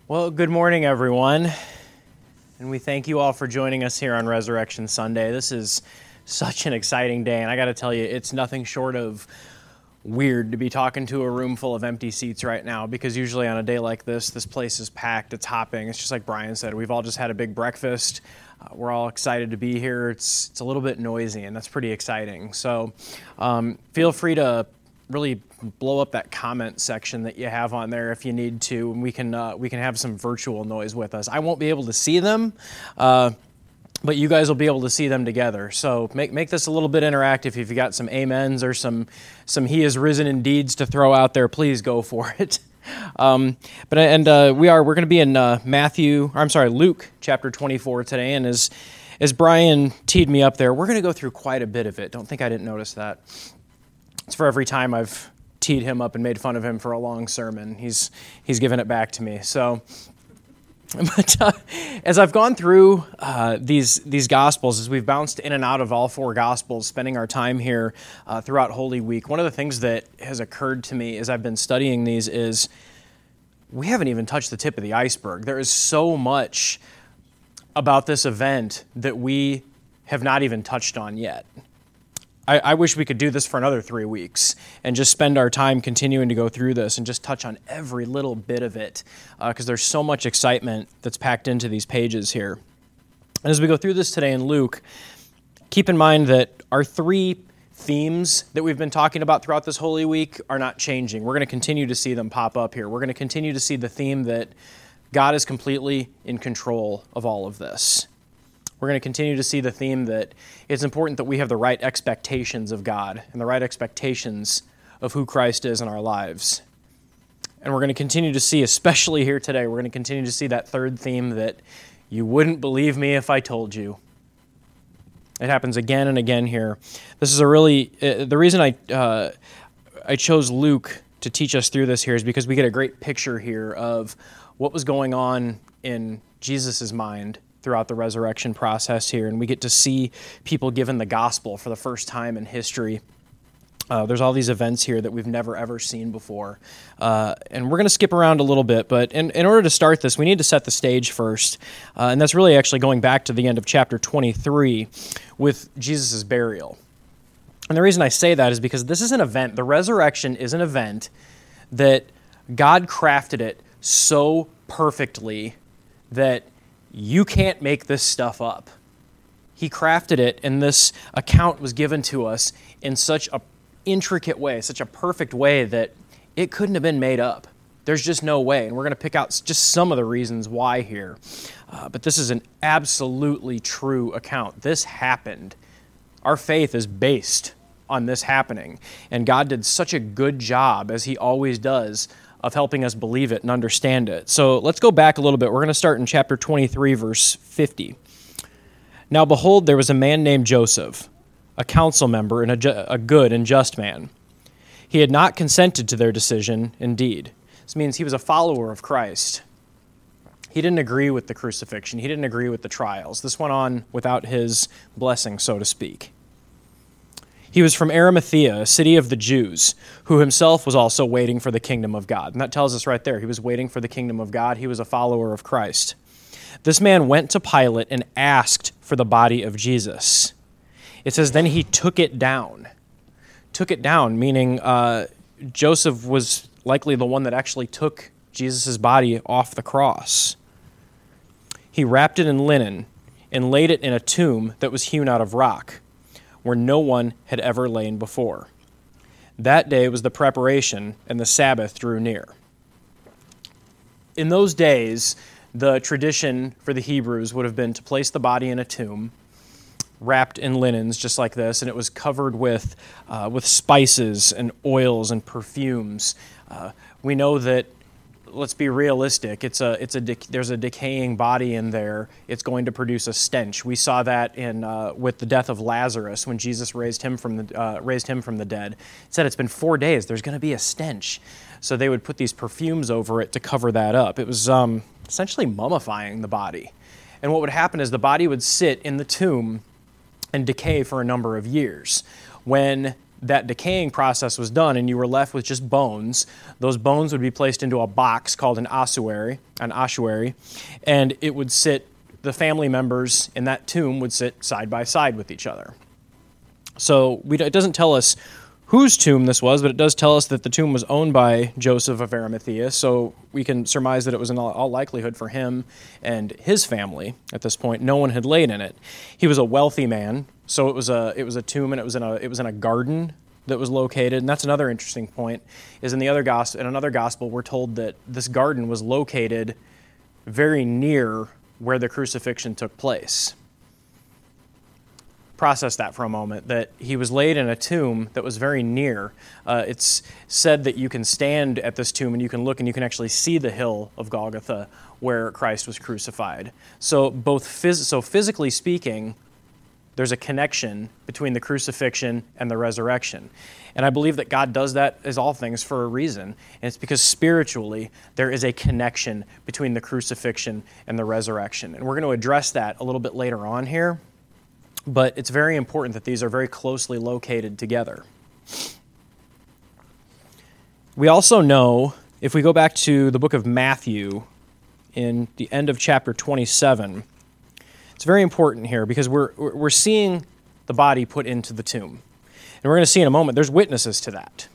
Well, good morning, everyone. And we thank you all for joining us here on Resurrection Sunday. This is such an exciting day, and I got to tell you, it's nothing short of weird to be talking to a room full of empty seats right now, because usually on a day like this place is packed, it's hopping. It's just like Brian said, we've all just had a big breakfast. We're all excited to be here. It's a little bit noisy, and that's pretty exciting. So feel free to really blow up that comment section that you have on there if you need to, and we can have some virtual noise with us. I won't be able to see them, but you guys will be able to see them together. So make this a little bit interactive. If you got some amens or some "He is risen indeeds" to throw out there, please go for it. We're going to be in Luke chapter 24 today, and as Brian teed me up there, we're going to go through quite a bit of it. Don't think I didn't notice that. It's for every time I've teed him up and made fun of him for a long sermon. He's given it back to me. So, as I've gone through these Gospels, as we've bounced in and out of all four Gospels, spending our time here throughout Holy Week, one of the things that has occurred to me as I've been studying these is we haven't even touched the tip of the iceberg. There is so much about this event that we have not even touched on yet. I wish we could do this for another 3 weeks and just spend our time continuing to go through this and just touch on every little bit of it, because there's so much excitement that's packed into these pages here. And as we go through this today in Luke, keep in mind that our 3 themes that we've been talking about throughout this Holy Week are not changing. We're going to continue to see them pop up here. We're going to continue to see the theme that God is completely in control of all of this. We're going to continue to see the theme that it's important that we have the right expectations of God and the right expectations of who Christ is in our lives. And we're going to continue to see, especially here today, we're going to continue to see that third theme that you wouldn't believe me if I told you. It happens again and again here. This is the reason I chose Luke to teach us through this here is because we get a great picture here of what was going on in Jesus' mind throughout the resurrection process here, and we get to see people given the gospel for the first time in history. There's all these events here that we've never, ever seen before. And we're going to skip around a little bit, but in order to start this, we need to set the stage first. And that's really actually going back to the end of chapter 23 with Jesus' burial. And the reason I say that is because this is an event. The resurrection is an event that God crafted it so perfectly that you can't make this stuff up. He crafted it, and this account was given to us in such an intricate way, such a perfect way that it couldn't have been made up. There's just no way, and we're going to pick out just some of the reasons why here. But this is an absolutely true account. This happened. Our faith is based on this happening, and God did such a good job, as He always does, of helping us believe it and understand it. So let's go back a little bit. We're going to start in chapter 23, verse 50. Now behold, there was a man named Joseph, a council member and a good and just man. He had not consented to their decision, indeed. This means he was a follower of Christ. He didn't agree with the crucifixion. He didn't agree with the trials. This went on without his blessing, so to speak. He was from Arimathea, a city of the Jews, who himself was also waiting for the kingdom of God. And that tells us right there, he was waiting for the kingdom of God. He was a follower of Christ. This man went to Pilate and asked for the body of Jesus. It says, then he took it down. Took it down, meaning Joseph was likely the one that actually took Jesus' body off the cross. He wrapped it in linen and laid it in a tomb that was hewn out of rock, where no one had ever lain before. That day was the preparation, and the Sabbath drew near. In those days, the tradition for the Hebrews would have been to place the body in a tomb, wrapped in linens just like this, and it was covered with spices and oils and perfumes. We know that, let's be realistic, there's a decaying body in there. It's going to produce a stench. We saw that with the death of Lazarus when Jesus raised him from the dead. It said it's been 4 days. There's going to be a stench. So they would put these perfumes over it to cover that up. It was essentially mummifying the body. And what would happen is the body would sit in the tomb and decay for a number of years. When that decaying process was done and you were left with just bones, those bones would be placed into a box called an ossuary, and it would sit, the family members in that tomb would sit side by side with each other. So it doesn't tell us whose tomb this was, but it does tell us that the tomb was owned by Joseph of Arimathea, so we can surmise that it was in all likelihood for him and his family at this point. No one had laid in it. He was a wealthy man, so it was a tomb, and it was in a garden that was located. And that's another interesting point, is in another gospel we're told that this garden was located very near where the crucifixion took place. Process that for a moment, that he was laid in a tomb that was very near. It's said that you can stand at this tomb and you can look and you can actually see the hill of Golgotha where Christ was crucified. So physically speaking, there's a connection between the crucifixion and the resurrection. And I believe that God does that as all things for a reason. And it's because spiritually there is a connection between the crucifixion and the resurrection. And we're going to address that a little bit later on here. But it's very important that these are very closely located together. We also know, if we go back to the book of Matthew, in the end of chapter 27, it's very important here because we're seeing the body put into the tomb. And we're going to see in a moment, there's witnesses to that.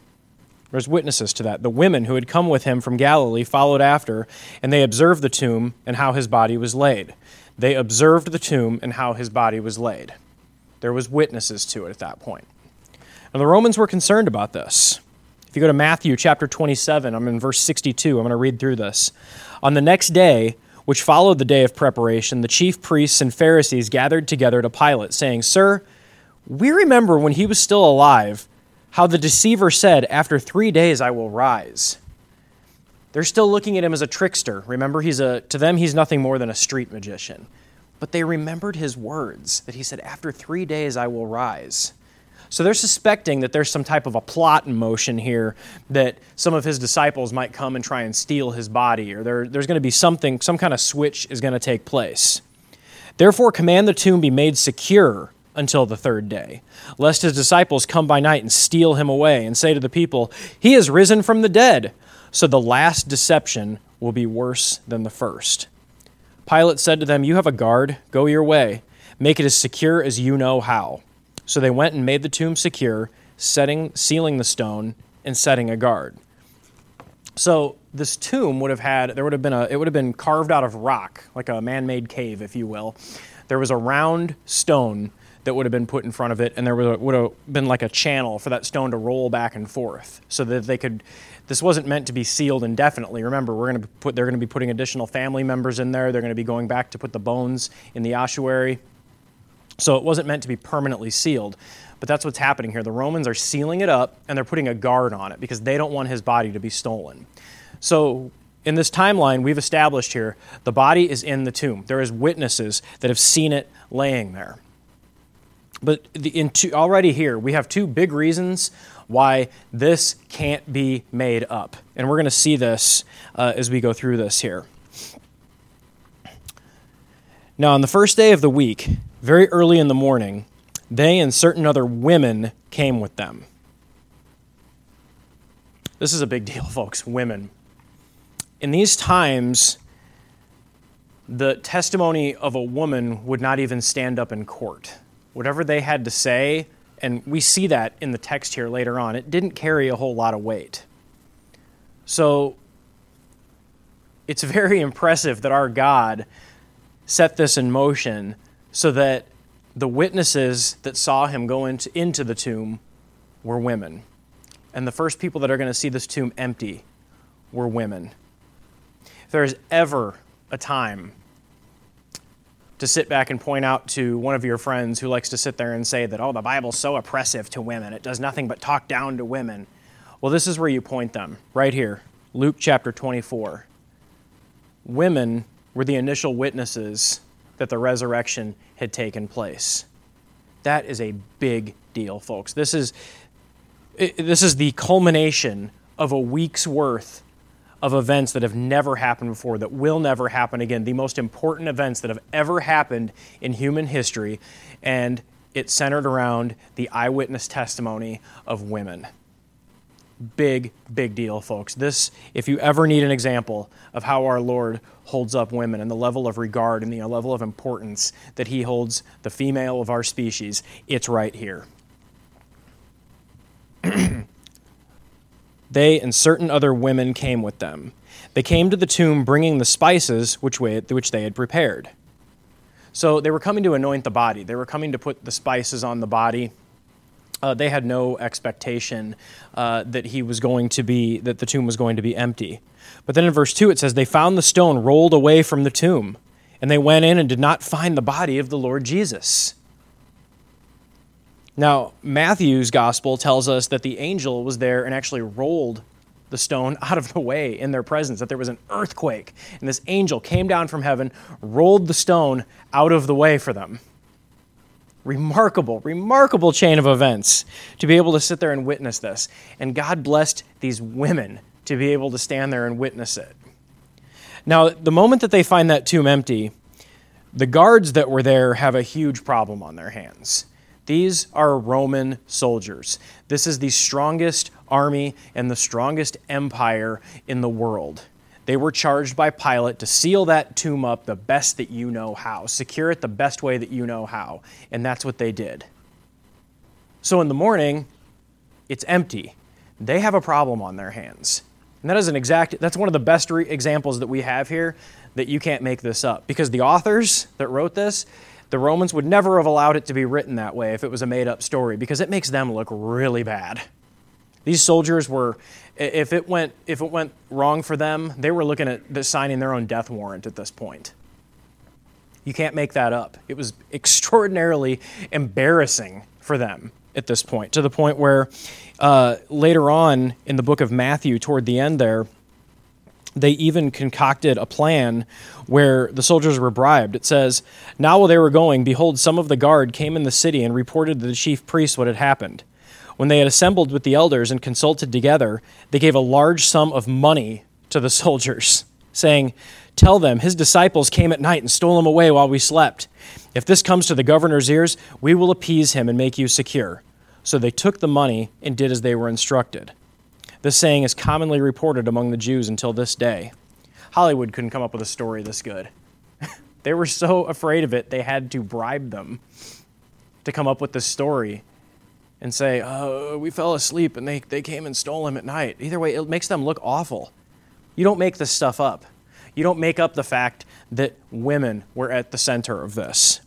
The women who had come with him from Galilee followed after, and they observed the tomb and how his body was laid. They observed the tomb and how his body was laid. There was witnesses to it at that point. And the Romans were concerned about this. If you go to Matthew chapter 27, I'm in verse 62, I'm going to read through this. On the next day, which followed the day of preparation, the chief priests and Pharisees gathered together to Pilate, saying, "Sir, we remember when he was still alive, how the deceiver said, 'After 3 days I will rise.'" They're still looking at him as a trickster. Remember, to them, he's nothing more than a street magician. But they remembered his words, that he said, "After 3 days I will rise." So they're suspecting that there's some type of a plot in motion here, that some of his disciples might come and try and steal his body, or there's going to be some kind of switch is going to take place. "Therefore command the tomb be made secure until the 3rd day, lest his disciples come by night and steal him away and say to the people, 'He is risen from the dead.' So the last deception will be worse than the first." Pilate said to them, "You have a guard. Go your way. Make it as secure as you know how." So they went and made the tomb secure, sealing the stone and setting a guard. So this tomb would have been carved out of rock, like a man-made cave, if you will. There was a round stone that would have been put in front of it, and there would have been like a channel for that stone to roll back and forth, so that this wasn't meant to be sealed indefinitely. Remember, they're going to be putting additional family members in there. They're going to be going back to put the bones in the ossuary. So it wasn't meant to be permanently sealed. But that's what's happening here. The Romans are sealing it up, and they're putting a guard on it because they don't want his body to be stolen. So in this timeline we've established here, the body is in the tomb. There is witnesses that have seen it laying there. But already here, we have 2 big reasons why this can't be made up. And we're going to see this as we go through this here. Now, on the first day of the week, very early in the morning, they and certain other women came with them. This is a big deal, folks, women. In these times, the testimony of a woman would not even stand up in court. Whatever they had to say, and we see that in the text here later on, it didn't carry a whole lot of weight. So it's very impressive that our God set this in motion so that the witnesses that saw him go into the tomb were women. And the first people that are going to see this tomb empty were women. If there is ever a time to sit back and point out to one of your friends who likes to sit there and say that, "Oh, the Bible's so oppressive to women. It does nothing but talk down to women." Well, this is where you point them, right here, Luke chapter 24. Women were the initial witnesses that the resurrection had taken place. That is a big deal, folks. This is the culmination of a week's worth of events that have never happened before, that will never happen again, the most important events that have ever happened in human history. And it centered around the eyewitness testimony of women. Big, big deal, folks. This, if you ever need an example of how our Lord holds up women and the level of regard and the level of importance that he holds the female of our species, it's right here. They and certain other women came with them. They came to the tomb bringing the spices which they had prepared. So they were coming to anoint the body. They were coming to put the spices on the body. They had no expectation that the tomb was going to be empty. But then in verse 2 it says, they found the stone rolled away from the tomb, and they went in and did not find the body of the Lord Jesus. Now, Matthew's gospel tells us that the angel was there and actually rolled the stone out of the way in their presence, that there was an earthquake, and this angel came down from heaven, rolled the stone out of the way for them. Remarkable, remarkable chain of events to be able to sit there and witness this. And God blessed these women to be able to stand there and witness it. Now, the moment that they find that tomb empty, the guards that were there have a huge problem on their hands. These are Roman soldiers. This is the strongest army and the strongest empire in the world. They were charged by Pilate to seal that tomb up the best that you know how, secure it the best way that you know how, and that's what they did. So in the morning, it's empty. They have a problem on their hands. And that's one of the best examples that we have here, that you can't make this up. Because the authors that wrote this, the Romans would never have allowed it to be written that way if it was a made-up story, because it makes them look really bad. These soldiers were, if it went wrong for them, they were looking at signing their own death warrant at this point. You can't make that up. It was extraordinarily embarrassing for them at this point, to the point where later on in the book of Matthew, toward the end there, they even concocted a plan where the soldiers were bribed. It says, now while they were going, behold, some of the guard came in the city and reported to the chief priests what had happened. When they had assembled with the elders and consulted together, they gave a large sum of money to the soldiers, saying, tell them, his disciples came at night and stole him away while we slept. If this comes to the governor's ears, we will appease him and make you secure. So they took the money and did as they were instructed. This saying is commonly reported among the Jews until this day. Hollywood couldn't come up with a story this good. They were so afraid of it, they had to bribe them to come up with this story and say, we fell asleep and they came and stole him at night. Either way, it makes them look awful. You don't make this stuff up. You don't make up the fact that women were at the center of this.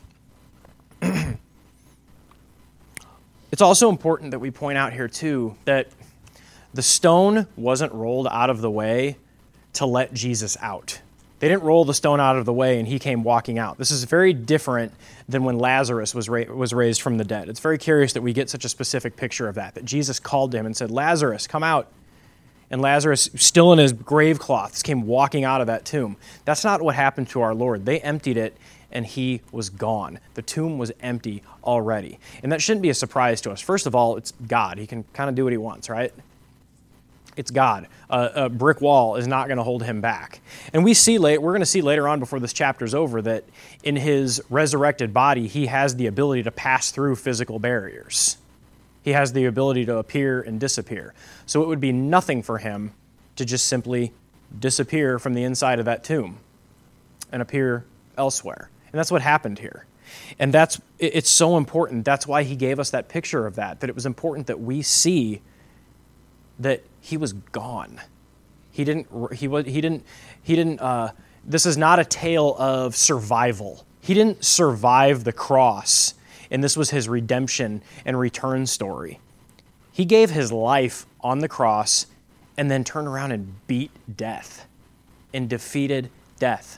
It's also important that we point out here, too, that the stone wasn't rolled out of the way to let Jesus out. They didn't roll the stone out of the way and he came walking out. This is very different than when Lazarus was raised from the dead. It's very curious that we get such a specific picture of that Jesus called to him and said, Lazarus, come out. And Lazarus, still in his grave cloths, came walking out of that tomb. That's not what happened to our Lord. They emptied it and he was gone. The tomb was empty already. And that shouldn't be a surprise to us. First of all, it's God. He can kind of do what he wants, right? It's God. A brick wall is not going to hold him back. And we're going to see later on before this chapter's over that in his resurrected body, he has the ability to pass through physical barriers. He has the ability to appear and disappear. So it would be nothing for him to just simply disappear from the inside of that tomb and appear elsewhere. And that's what happened here. And it's so important. That's why he gave us that picture of that it was important that we see that he was gone. This is not a tale of survival. He didn't survive the cross, and this was his redemption and return story. He gave his life on the cross and then turned around and beat death and defeated death.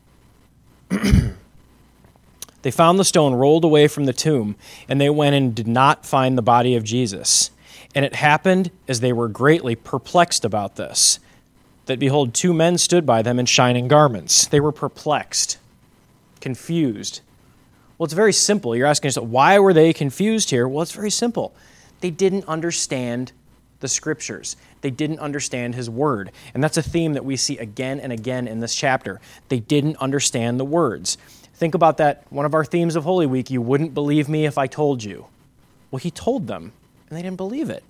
They found the stone rolled away from the tomb, and they went and did not find the body of Jesus. And it happened as they were greatly perplexed about this, that behold, two men stood by them in shining garments. They were perplexed, confused. Well, it's very simple. You're asking yourself, why were they confused here? Well, it's very simple. They didn't understand the scriptures. They didn't understand his word. And that's a theme that we see again and again in this chapter. They didn't understand the words. Think about that, one of our themes of Holy Week, you wouldn't believe me if I told you. Well, he told them, and they didn't believe it.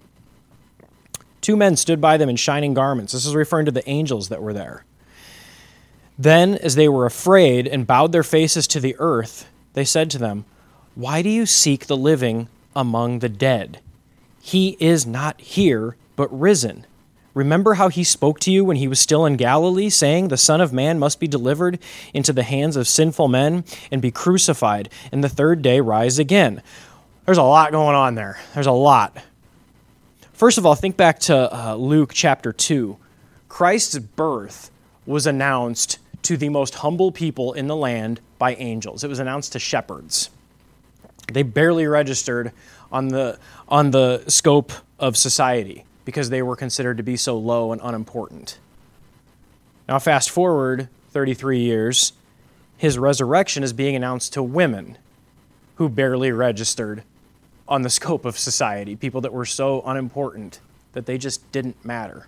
2 men stood by them in shining garments. This is referring to the angels that were there. Then, as they were afraid and bowed their faces to the earth, they said to them, "Why do you seek the living among the dead? He is not here, but risen. Remember how he spoke to you when he was still in Galilee, saying, 'The Son of Man must be delivered into the hands of sinful men and be crucified, and the third day rise again.'" There's a lot going on there. There's a lot. First of all, think back to Luke chapter 2. Christ's birth was announced to the most humble people in the land by angels. It was announced to shepherds. They barely registered on the scope of society because they were considered to be so low and unimportant. Now fast forward 33 years, his resurrection is being announced to women who barely registered on the scope of society, people that were so unimportant that they just didn't matter.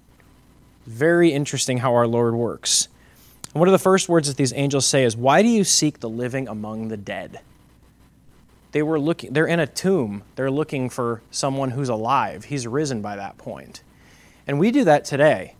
Very interesting how our Lord works. And one of the first words that these angels say is, "Why do you seek the living among the dead?" They're in a tomb. They're looking for someone who's alive. He's risen by that point. And we do that today.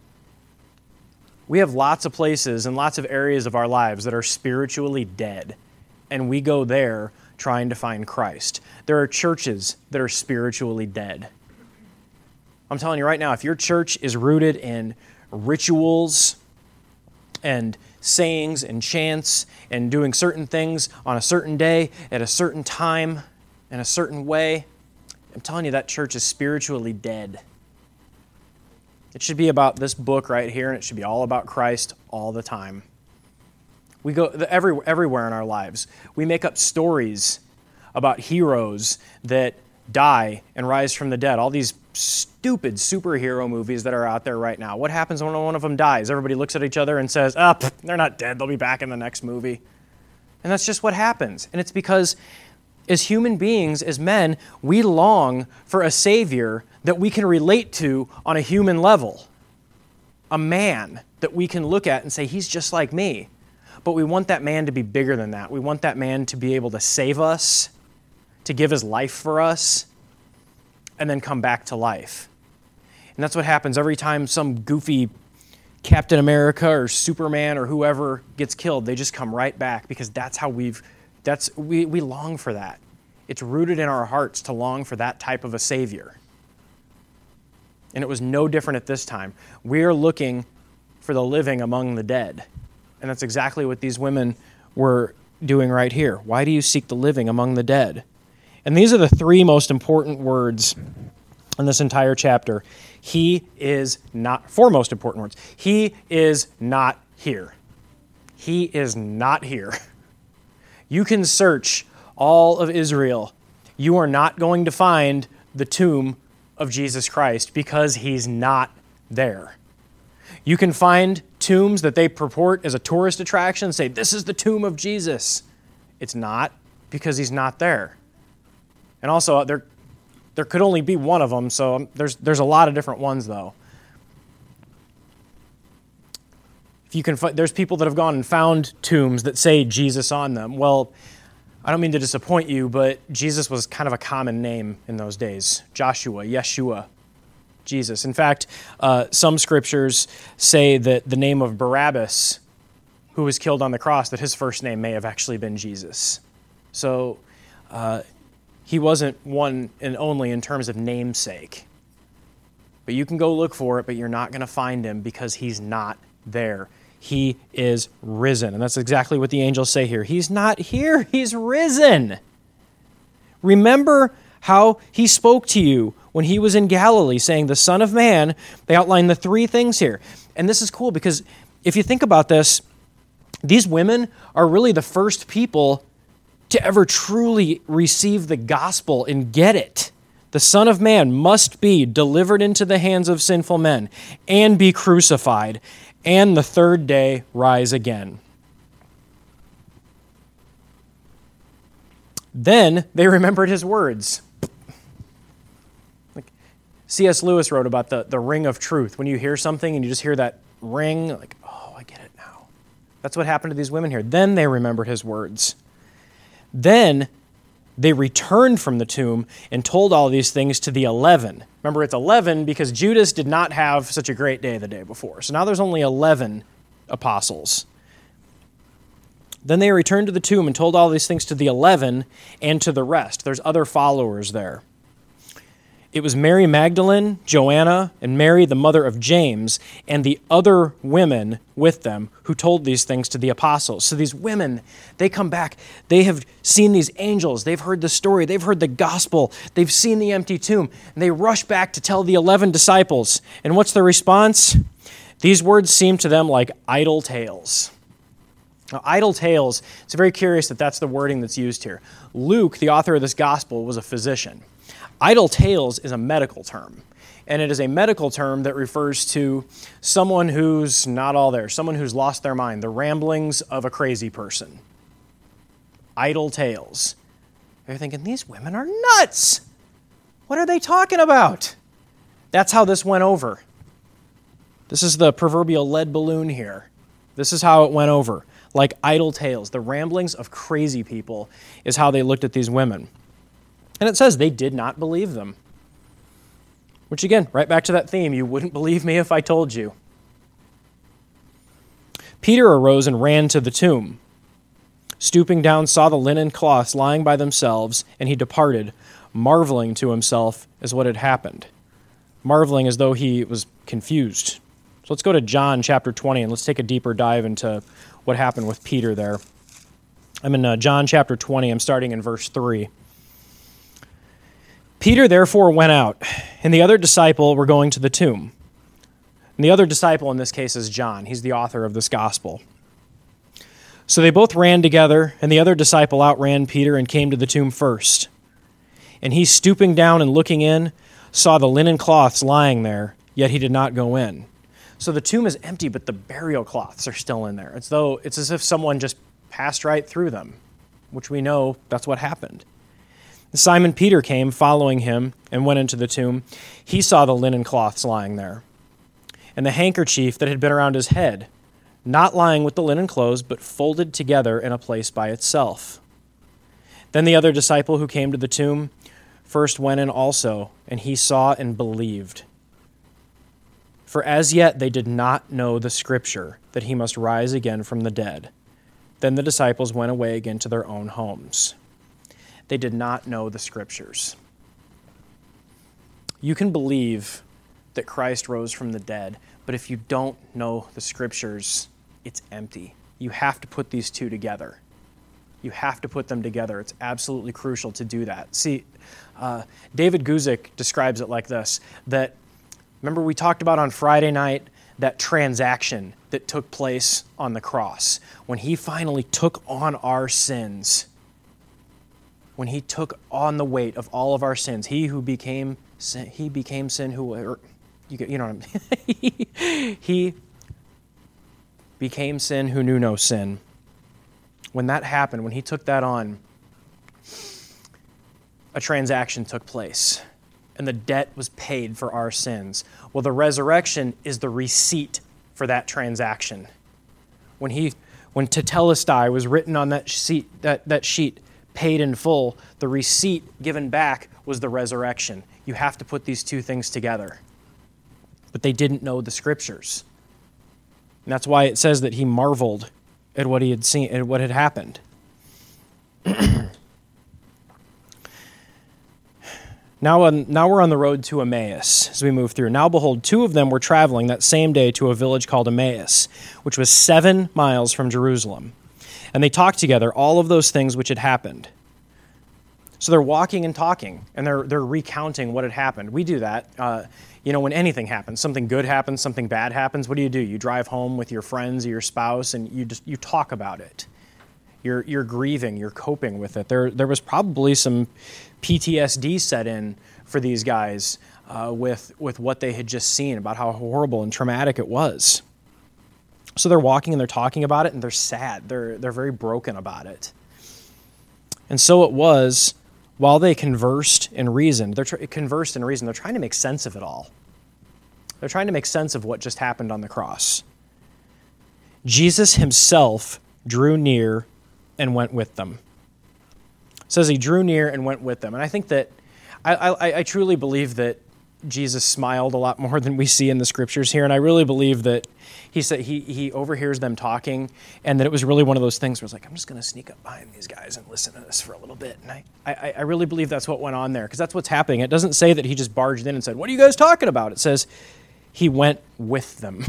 We have lots of places and lots of areas of our lives that are spiritually dead, and we go there trying to find Christ. There are churches that are spiritually dead. I'm telling you right now, if your church is rooted in rituals and sayings and chants and doing certain things on a certain day at a certain time in a certain way, I'm telling you that church is spiritually dead. It should be about this book right here, and it should be all about Christ all the time. We go everywhere in our lives. We make up stories about heroes that die and rise from the dead. All these stupid superhero movies that are out there right now. What happens when one of them dies? Everybody looks at each other and says, they're not dead. They'll be back in the next movie. And that's just what happens. And it's because as human beings, as men, we long for a Savior that we can relate to on a human level. A man that we can look at and say, he's just like me. But we want that man to be bigger than that. We want that man to be able to save us, to give his life for us, and then come back to life. And that's what happens every time some goofy Captain America or Superman or whoever gets killed. They just come right back because that's how we long for that. It's rooted in our hearts to long for that type of a Savior. And it was no different at this time. We are looking for the living among the dead. And that's exactly what these women were doing right here. Why do you seek the living among the dead? And these are the 3 most important words in this entire chapter. He is not, 4 most important words. He is not here. He is not here. You can search all of Israel. You are not going to find the tomb of Jesus Christ because he's not there. You can find tombs that they purport as a tourist attraction and say, this is the tomb of Jesus. It's not, because he's not there. And also, there could only be one of them, so there's a lot of different ones, though. If you can, there's people that have gone and found tombs that say Jesus on them. Well, I don't mean to disappoint you, but Jesus was kind of a common name in those days. Joshua, Yeshua, Jesus. In fact, some scriptures say that the name of Barabbas, who was killed on the cross, that his first name may have actually been Jesus. So he wasn't one and only in terms of namesake. But you can go look for it, but you're not going to find him because he's not there. He is risen. And that's exactly what the angels say here. He's not here. He's risen. Remember how he spoke to you when he was in Galilee, saying, the Son of Man. They outline the 3 things here. And this is cool because if you think about this, these women are really the first people to ever truly receive the gospel and get it. The Son of Man must be delivered into the hands of sinful men and be crucified, and the third day rise again. Then they remembered his words. Like C.S. Lewis wrote about the ring of truth. When you hear something and you just hear that ring, like, oh, I get it now. That's what happened to these women here. Then they remembered his words. Then they returned from the tomb and told all these things to the 11. Remember, it's 11 because Judas did not have such a great day the day before. So now there's only 11 apostles. Then they returned to the tomb and told all these things to the 11 and to the rest. There's other followers there. It was Mary Magdalene, Joanna, and Mary, the mother of James, and the other women with them who told these things to the apostles. So these women, they come back. They have seen these angels. They've heard the story. They've heard the gospel. They've seen the empty tomb. And they rush back to tell the 11 disciples. And what's their response? These words seem to them like idle tales. Now, idle tales, it's very curious that that's the wording that's used here. Luke, the author of this gospel, was a physician. Idle tales is a medical term, and it is a medical term that refers to someone who's not all there, someone who's lost their mind, the ramblings of a crazy person. Idle tales. You're thinking, these women are nuts. What are they talking about? That's how this went over. This is the proverbial lead balloon here. This is how it went over. Like idle tales. The ramblings of crazy people is how they looked at these women. And it says they did not believe them. Which again, right back to that theme, you wouldn't believe me if I told you. Peter arose and ran to the tomb. Stooping down, saw the linen cloths lying by themselves, and he departed, marveling to himself as what had happened. Marveling as though he was confused. So let's go to John chapter 20, and let's take a deeper dive into what happened with Peter there. I'm in John chapter 20. I'm starting in verse 3. Peter therefore went out, and the other disciple were going to the tomb. And the other disciple in this case is John. He's the author of this gospel. So they both ran together, and the other disciple outran Peter and came to the tomb first. And he, stooping down and looking in, saw the linen cloths lying there, yet he did not go in. So the tomb is empty, but the burial cloths are still in there. It's as if someone just passed right through them, which we know that's what happened. Simon Peter came, following him, and went into the tomb. He saw the linen cloths lying there, and the handkerchief that had been around his head, not lying with the linen clothes, but folded together in a place by itself. Then the other disciple who came to the tomb first went in also, and he saw and believed. For as yet they did not know the scripture, that he must rise again from the dead. Then the disciples went away again to their own homes. They did not know the scriptures. You can believe that Christ rose from the dead, but if you don't know the scriptures, it's empty. You have to put these two together. You have to put them together. It's absolutely crucial to do that. See, David Guzik describes it like this, that, remember we talked about on Friday night that transaction that took place on the cross, when he finally took on our sins. When he took on the weight of all of our sins, he became sin who, you know what I mean? He became sin who knew no sin. When that happened, when he took that on, a transaction took place, and the debt was paid for our sins. Well, the resurrection is the receipt for that transaction. When Tetelestai was written on that sheet, paid in full, the receipt given back was the resurrection. You have to put these two things together. But they didn't know the scriptures. And that's why it says that he marveled at what he had seen, at what had happened. Now we're on the road to Emmaus as we move through. Now behold, two of them were traveling that same day to a village called Emmaus, which was 7 miles from Jerusalem. And they talked together all of those things which had happened. So they're walking and talking, and they're recounting what had happened. We do that. When anything happens, something good happens, something bad happens, what do? You drive home with your friends or your spouse, and you talk about it. You're grieving, you're coping with it. There was probably some PTSD set in for these guys with what they had just seen, about how horrible and traumatic it was. So they're walking and they're talking about it, and they're sad. They're very broken about it. And so it was, while they conversed and reasoned, they're trying to make sense of it all. They're trying to make sense of what just happened on the cross. Jesus himself drew near and went with them. It says he drew near and went with them. And I think that, I truly believe that Jesus smiled a lot more than we see in the scriptures here. And I really believe that he said he overhears them talking, and that it was really one of those things where it's like, I'm just going to sneak up behind these guys and listen to this for a little bit. And I really believe that's what went on there, because that's what's happening. It doesn't say that he just barged in and said, what are you guys talking about? It says he went with them.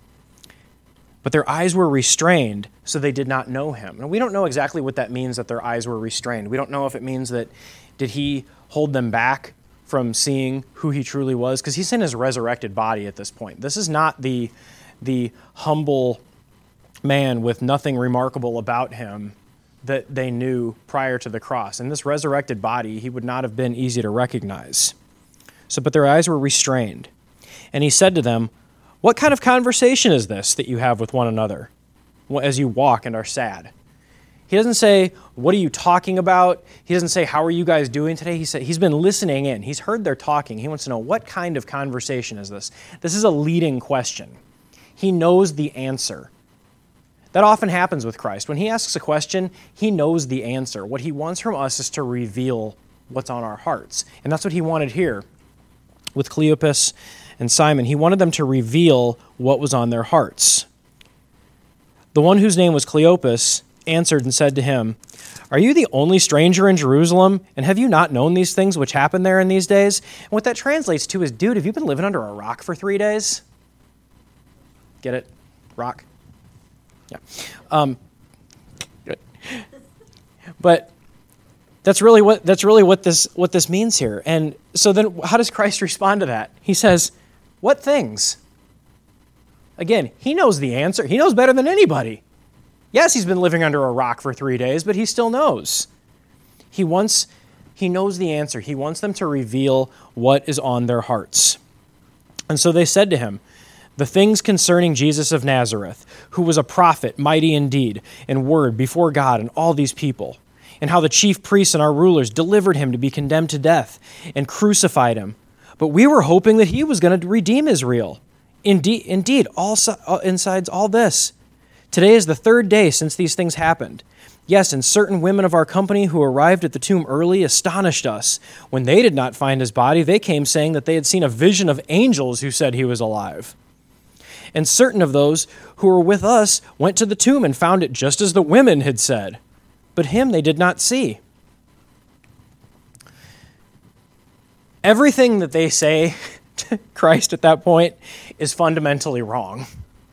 But their eyes were restrained, so they did not know him. And we don't know exactly what that means, that their eyes were restrained. We don't know if it means that, did he hold them back from seeing who he truly was? Because he's in his resurrected body at this point. This is not the humble man with nothing remarkable about him that they knew prior to the cross. In this resurrected body, he would not have been easy to recognize. But their eyes were restrained. And he said to them, what kind of conversation is this that you have with one another as you walk and are sad? He doesn't say, what are you talking about? He doesn't say, how are you guys doing today? He said, he's been listening in. He's heard their talking. He wants to know, what kind of conversation is this? This is a leading question. He knows the answer. That often happens with Christ. When he asks a question, he knows the answer. What he wants from us is to reveal what's on our hearts. And that's what he wanted here with Cleopas and Simon. He wanted them to reveal what was on their hearts. The one whose name was Cleopas answered and said to him, are you the only stranger in Jerusalem, and have you not known these things which happen there in these days? And what that translates to is, dude, have you been living under a rock for 3 days? Get it? Rock? Yeah. Good. But that's really what this means here. And so then how does Christ respond to that? He says, what things? Again, he knows the answer. He knows better than anybody. Yes, he's been living under a rock for 3 days, but he still knows. He knows the answer. He wants them to reveal what is on their hearts. And so they said to him, the things concerning Jesus of Nazareth, who was a prophet, mighty in deed and word before God and all these people, and how the chief priests and our rulers delivered him to be condemned to death and crucified him. But we were hoping that he was going to redeem Israel. Indeed, besides all this, today is the 3rd day since these things happened. Yes, and certain women of our company who arrived at the tomb early astonished us. When they did not find his body, they came saying that they had seen a vision of angels who said he was alive. And certain of those who were with us went to the tomb and found it just as the women had said. But him they did not see. Everything that they say to Christ at that point is fundamentally wrong.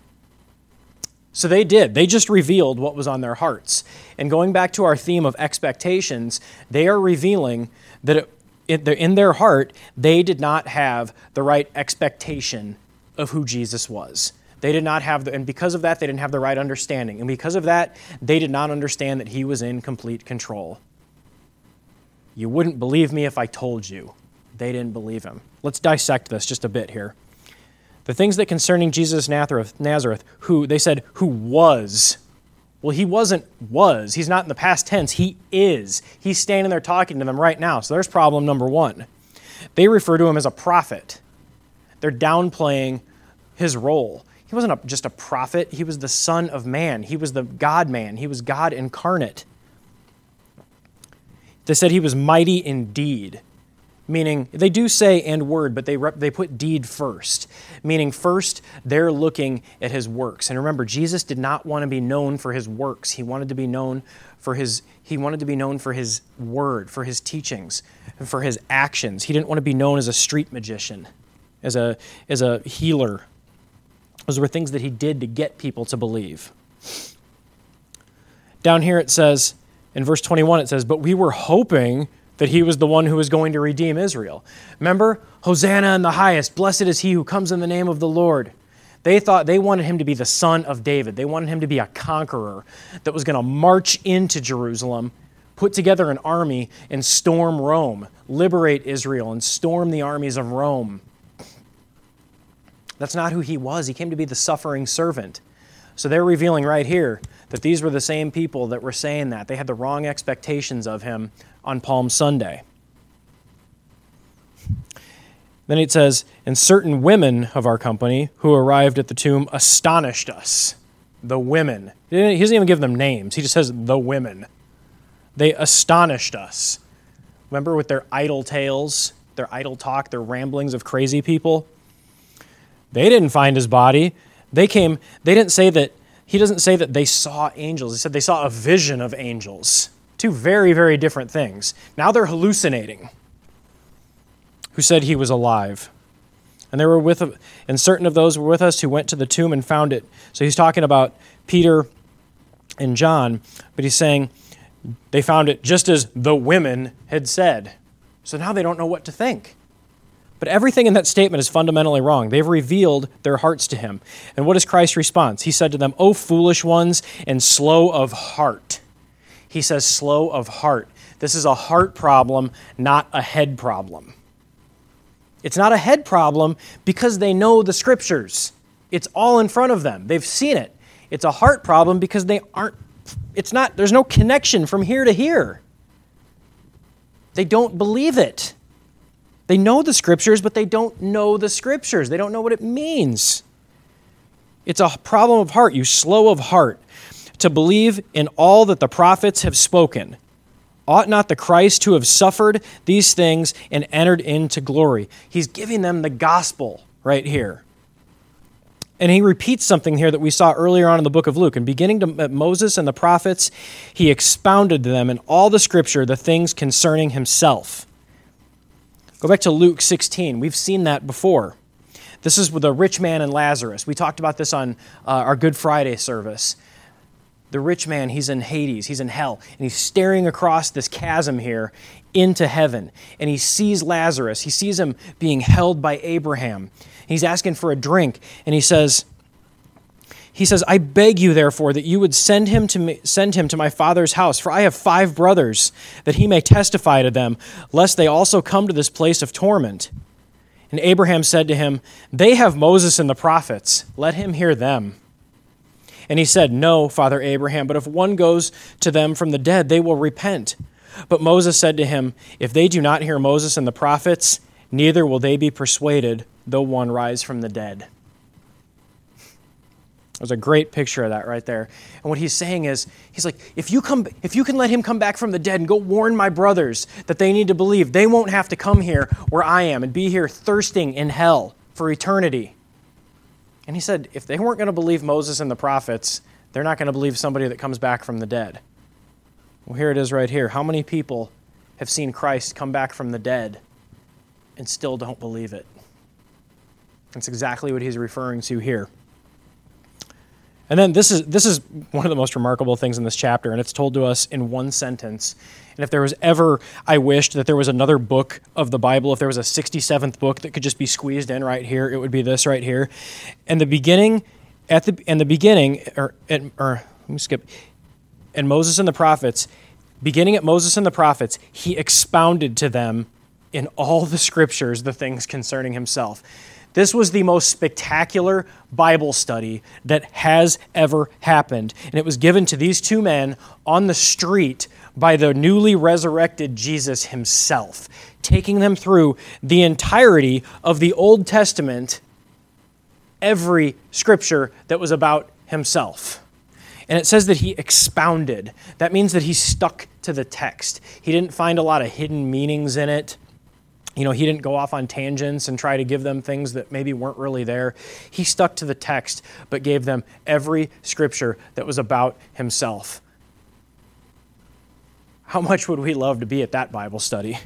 So they did. They just revealed what was on their hearts. And going back to our theme of expectations, they are revealing that in their heart, they did not have the right expectation of who Jesus was. They did not have, and because of that, they didn't have the right understanding. And because of that, they did not understand that he was in complete control. You wouldn't believe me if I told you. They didn't believe him. Let's dissect this just a bit here. The things that concerning Jesus of Nazareth, who they said, who was. Well, he wasn't was. He's not in the past tense. He is. He's standing there talking to them right now. So there's problem number one. They refer to him as a prophet. They're downplaying his role. He wasn't just a prophet. He was the Son of Man. He was the God-man. He was God incarnate. They said he was mighty in deed, meaning they do say and word, but they put deed first, meaning first they're looking at his works. And remember, Jesus did not want to be known for his works. He wanted to be known for his word, for his teachings, and for his actions. He didn't want to be known as a street magician, as a healer. Those were things that he did to get people to believe. Down here it says, in verse 21 it says, but we were hoping that he was the one who was going to redeem Israel. Remember? Hosanna in the highest, blessed is he who comes in the name of the Lord. They wanted him to be the son of David. They wanted him to be a conqueror that was going to march into Jerusalem, put together an army, and storm Rome, liberate Israel, and storm the armies of Rome. That's not who he was. He came to be the suffering servant. So they're revealing right here that these were the same people that were saying that. They had the wrong expectations of him on Palm Sunday. Then it says, and certain women of our company who arrived at the tomb astonished us. the women. He doesn't even give them names. He just says the women. They astonished us. Remember with their idle tales, their idle talk, their ramblings of crazy people? They didn't find his body. They didn't say that, he doesn't say that they saw angels. He said they saw a vision of angels. Two very, very different things. Now they're hallucinating. Who said he was alive? And certain of those were with us who went to the tomb and found it. So he's talking about Peter and John, but he's saying they found it just as the women had said. So now they don't know what to think. But everything in that statement is fundamentally wrong. They've revealed their hearts to him. And what is Christ's response? He said to them, "O foolish ones and slow of heart." He says slow of heart. This is a heart problem, not a head problem. It's not a head problem because they know the Scriptures. It's all in front of them. They've seen it. It's a heart problem because there's no connection from here to here. They don't believe it. They know the Scriptures, but they don't know the Scriptures. They don't know what it means. It's a problem of heart, you slow of heart, to believe in all that the prophets have spoken. Ought not the Christ to have suffered these things and entered into glory? He's giving them the gospel right here. And he repeats something here that we saw earlier on in the book of Luke. And beginning at Moses and the prophets, he expounded to them in all the Scripture the things concerning himself. Go back to Luke 16. We've seen that before. This is with the rich man and Lazarus. We talked about this on our Good Friday service. The rich man, he's in Hades, he's in hell, and he's staring across this chasm here into heaven. And he sees Lazarus. He sees him being held by Abraham. He's asking for a drink, and he says, "I beg you, therefore, that you would send him to my father's house, for I have 5 brothers, that he may testify to them, lest they also come to this place of torment." And Abraham said to him, "They have Moses and the prophets. Let him hear them." And he said, "No, Father Abraham, but if one goes to them from the dead, they will repent." But Moses said to him, "If they do not hear Moses and the prophets, neither will they be persuaded, though one rise from the dead." There's a great picture of that right there. And what he's saying is, he's like, if you can let him come back from the dead and go warn my brothers that they need to believe, they won't have to come here where I am and be here thirsting in hell for eternity. And he said, if they weren't going to believe Moses and the prophets, they're not going to believe somebody that comes back from the dead. Well, here it is right here. How many people have seen Christ come back from the dead and still don't believe it? That's exactly what he's referring to here. And then this is one of the most remarkable things in this chapter, and it's told to us in one sentence. And if there was ever, I wished that there was another book of the Bible, if there was a 67th book that could just be squeezed in right here, it would be this right here. And Moses and the prophets, beginning at Moses and the prophets, he expounded to them in all the Scriptures the things concerning himself. This was the most spectacular Bible study that has ever happened. And it was given to these 2 men on the street by the newly resurrected Jesus himself, taking them through the entirety of the Old Testament, every Scripture that was about himself. And it says that he expounded. That means that he stuck to the text. He didn't find a lot of hidden meanings in it. He didn't go off on tangents and try to give them things that maybe weren't really there. He stuck to the text, but gave them every Scripture that was about himself. How much would we love to be at that Bible study?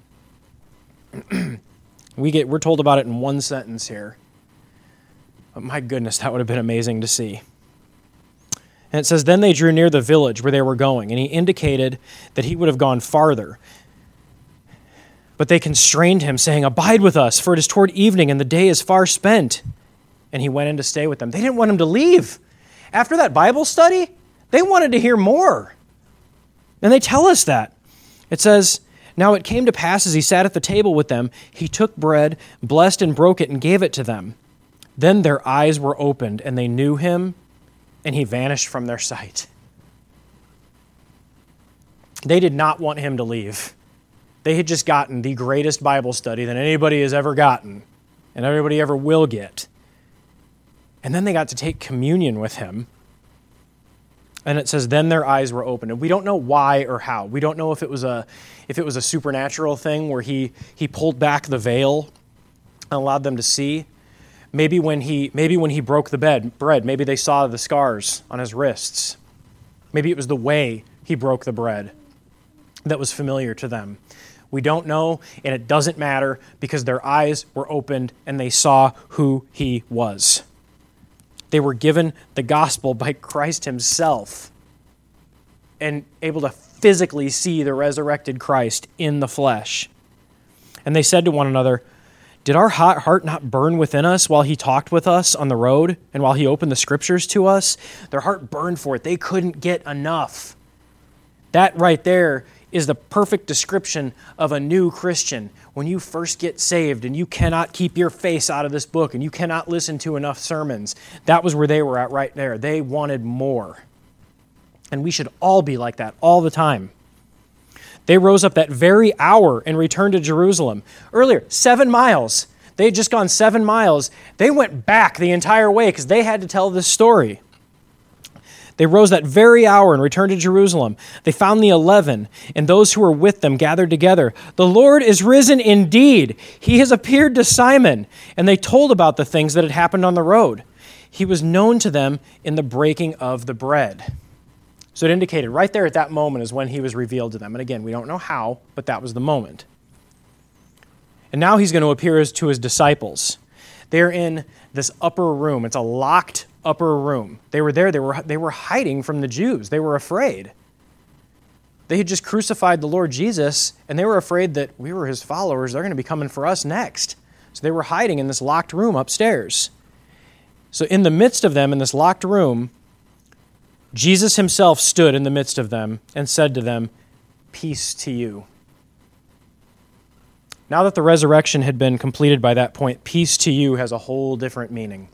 We're told about it in one sentence here. But my goodness, that would have been amazing to see. And it says, then they drew near the village where they were going, and he indicated that he would have gone farther. But they constrained him, saying, abide with us, for it is toward evening, and the day is far spent. And he went in to stay with them. They didn't want him to leave. After that Bible study, they wanted to hear more. And they tell us that. It says, now it came to pass as he sat at the table with them, he took bread, blessed and broke it, and gave it to them. Then their eyes were opened, and they knew him, and he vanished from their sight. They did not want him to leave. They had just gotten the greatest Bible study that anybody has ever gotten, and everybody ever will get. And then they got to take communion with him, And it says, then their eyes were opened. And we don't know why or how. We don't know if it was a supernatural thing where he pulled back the veil and allowed them to see. Maybe when he broke the bread, maybe they saw the scars on his wrists. Maybe it was the way he broke the bread that was familiar to them. We don't know, and it doesn't matter because their eyes were opened and they saw who he was. They were given the gospel by Christ himself and able to physically see the resurrected Christ in the flesh. And they said to one another, did our hot heart not burn within us while he talked with us on the road and while he opened the scriptures to us? Their heart burned for it. They couldn't get enough. That right there is the perfect description of a new Christian. When you first get saved and you cannot keep your face out of this book and you cannot listen to enough sermons, that was where they were at right there. They wanted more. And we should all be like that all the time. They rose up that very hour and returned to Jerusalem. Earlier, 7 miles. They had just gone 7 miles. They went back the entire way because they had to tell this story. They rose that very hour and returned to Jerusalem. They found the 11, and those who were with them gathered together. The Lord is risen indeed. He has appeared to Simon. And they told about the things that had happened on the road. He was known to them in the breaking of the bread. So it indicated right there at that moment is when he was revealed to them. And again, we don't know how, but that was the moment. And now he's going to appear to his disciples. They're in this upper room. It's a locked upper room. They were there. They were hiding from the Jews. They were afraid. They had just crucified the Lord Jesus, and they were afraid that we were his followers. They're going to be coming for us next. So they were hiding in this locked room upstairs. So in the midst of them, in this locked room, Jesus himself stood in the midst of them and said to them, "Peace to you." Now that the resurrection had been completed by that point, peace to you has a whole different meaning.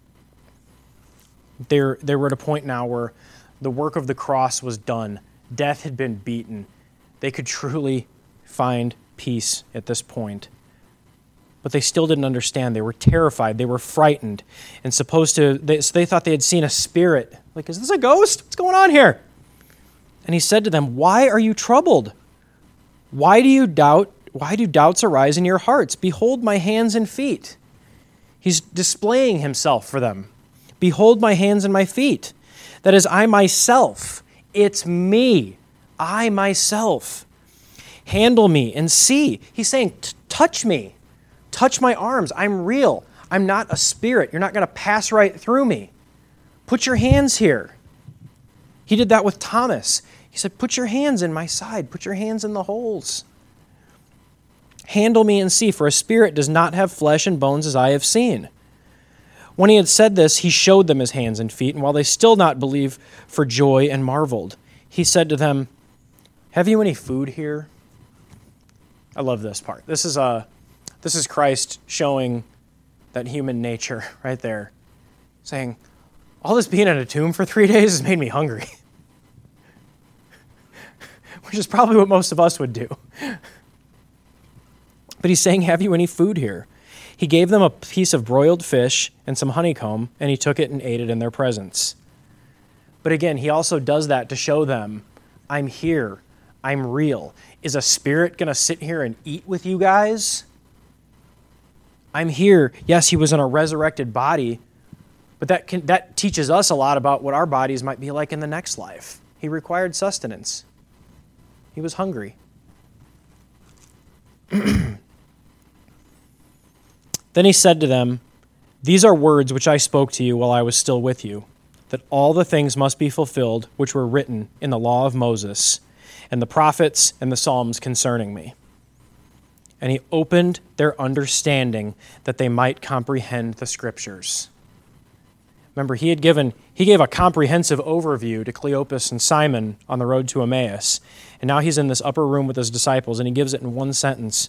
They were at a point now where the work of the cross was done. Death had been beaten. They could truly find peace at this point. But they still didn't understand. They were terrified. They were frightened. And so they thought they had seen a spirit. Like, is this a ghost? What's going on here? And he said to them, "Why are you troubled? Why do doubts arise in your hearts? Behold my hands and feet." He's displaying himself for them. "Behold my hands and my feet. That is I myself. It's me. I myself. Handle me and see." He's saying, touch me. Touch my arms. I'm real. I'm not a spirit. You're not going to pass right through me. Put your hands here. He did that with Thomas. He said, "Put your hands in my side. Put your hands in the holes. Handle me and see, for a spirit does not have flesh and bones as I have seen." When he had said this, he showed them his hands and feet, and while they still not believed for joy and marveled, he said to them, "Have you any food here?" I love this part. This is Christ showing that human nature right there, saying, all this being in a tomb for 3 days has made me hungry, which is probably what most of us would do. But he's saying, "Have you any food here?" He gave them a piece of broiled fish and some honeycomb, and he took it and ate it in their presence. But again, he also does that to show them, I'm here, I'm real. Is a spirit going to sit here and eat with you guys? I'm here. Yes, he was in a resurrected body, but that teaches us a lot about what our bodies might be like in the next life. He required sustenance. He was hungry. Then he said to them, "These are words which I spoke to you while I was still with you, that all the things must be fulfilled which were written in the law of Moses and the prophets and the Psalms concerning me." And he opened their understanding that they might comprehend the Scriptures. Remember, he gave a comprehensive overview to Cleopas and Simon on the road to Emmaus. And now he's in this upper room with his disciples, and he gives it in one sentence.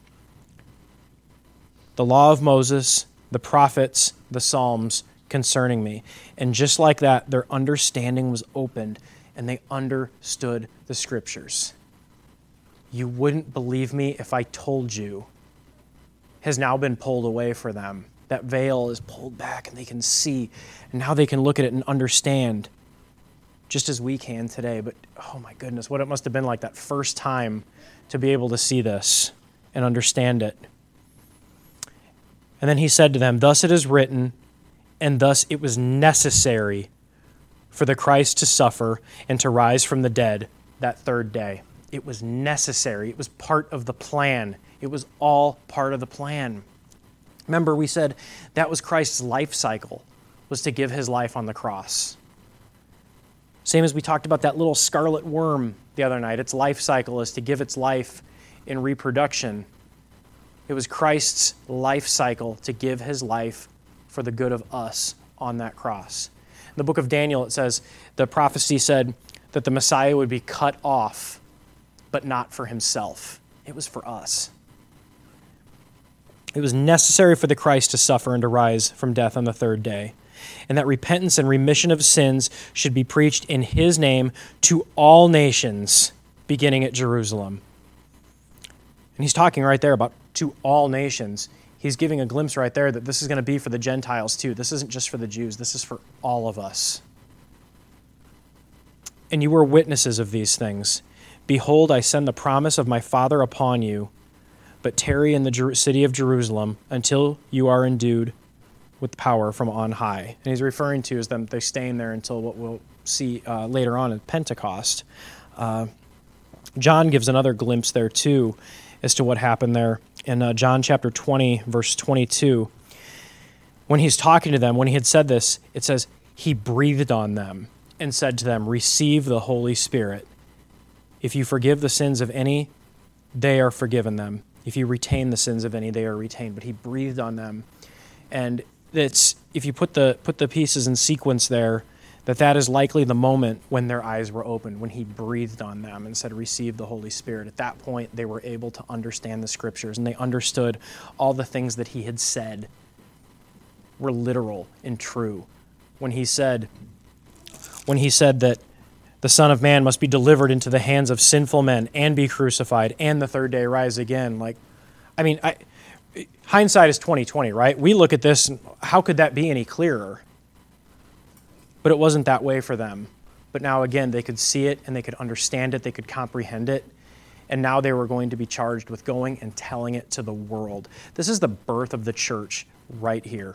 The law of Moses, the prophets, the Psalms concerning me. And just like that, their understanding was opened, and they understood the Scriptures. You wouldn't believe me if I told you has now been pulled away for them. That veil is pulled back and they can see, and now they can look at it and understand. just as we can today. But oh my goodness, what it must have been like that first time to be able to see this and understand it. And then he said to them, "Thus it is written, and thus it was necessary for the Christ to suffer and to rise from the dead that third day." It was necessary. It was part of the plan. It was all part of the plan. Remember, we said that was Christ's life cycle, was to give his life on the cross. Same as we talked about that little scarlet worm the other night. Its life cycle is to give its life in reproduction. It was Christ's life cycle to give his life for the good of us on that cross. In the book of Daniel, it says, the prophecy said that the Messiah would be cut off, but not for himself. It was for us. It was necessary for the Christ to suffer and to rise from death on the third day, and that repentance and remission of sins should be preached in his name to all nations, beginning at Jerusalem. And he's talking right there about to all nations. He's giving a glimpse right there that this is going to be for the Gentiles too. This isn't just for the Jews. This is for all of us. And you were witnesses of these things. Behold, I send the promise of my Father upon you, but tarry in the city of Jerusalem until you are endued with power from on high. And he's referring to is them they staying there until what we'll see later on at Pentecost. John gives another glimpse there too as to what happened there in John chapter 20, verse 22. When he's talking to them, when he had said this, it says, he breathed on them and said to them, receive the Holy Spirit. If you forgive the sins of any, they are forgiven them. If you retain the sins of any, they are retained. But he breathed on them. And it's, if you put the pieces in sequence there, that is likely the moment when their eyes were opened, when he breathed on them and said, receive the Holy Spirit. At that point, they were able to understand the Scriptures, and they understood all the things that he had said were literal and true. When he said that the Son of Man must be delivered into the hands of sinful men and be crucified and the third day rise again. Hindsight is 20/20, right? We look at this, and how could that be any clearer? But it wasn't that way for them. But now again, they could see it and they could understand it, they could comprehend it, and now they were going to be charged with going and telling it to the world. This is the birth of the church right here.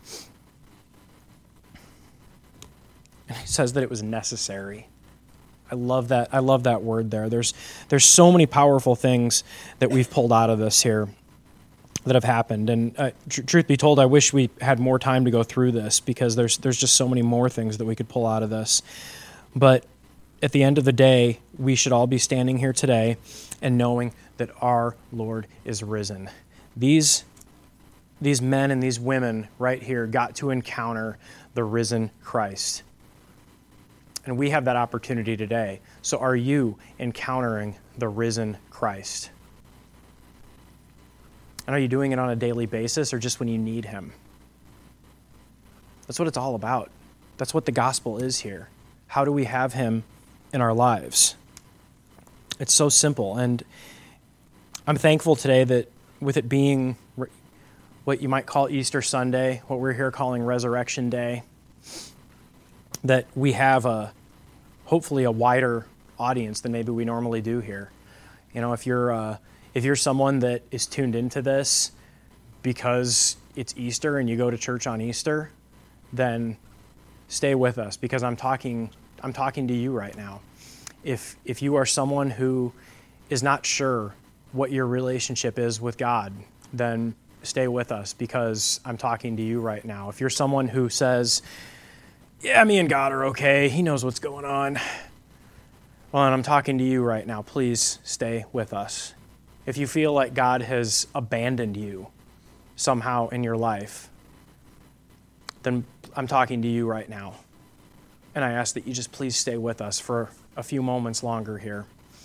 And he says that it was necessary. I love that word there. There's so many powerful things that we've pulled out of this here that have happened. And truth be told, I wish we had more time to go through this because there's just so many more things that we could pull out of this. But at the end of the day, we should all be standing here today and knowing that our Lord is risen. These men and these women right here got to encounter the risen Christ. And we have that opportunity today. So are you encountering the risen Christ? And are you doing it on a daily basis or just when you need him? That's what it's all about. That's what the gospel is here. How do we have him in our lives? It's so simple. And I'm thankful today that with it being what you might call Easter Sunday, what we're here calling Resurrection Day, that we have hopefully a wider audience than maybe we normally do here. You know, if you're someone that is tuned into this because it's Easter and you go to church on Easter, then stay with us because I'm talking to you right now. If you are someone who is not sure what your relationship is with God, then stay with us because I'm talking to you right now. If you're someone who says, yeah, me and God are okay, he knows what's going on, well, and I'm talking to you right now, please stay with us. If you feel like God has abandoned you somehow in your life, then I'm talking to you right now. And I ask that you just please stay with us for a few moments longer here.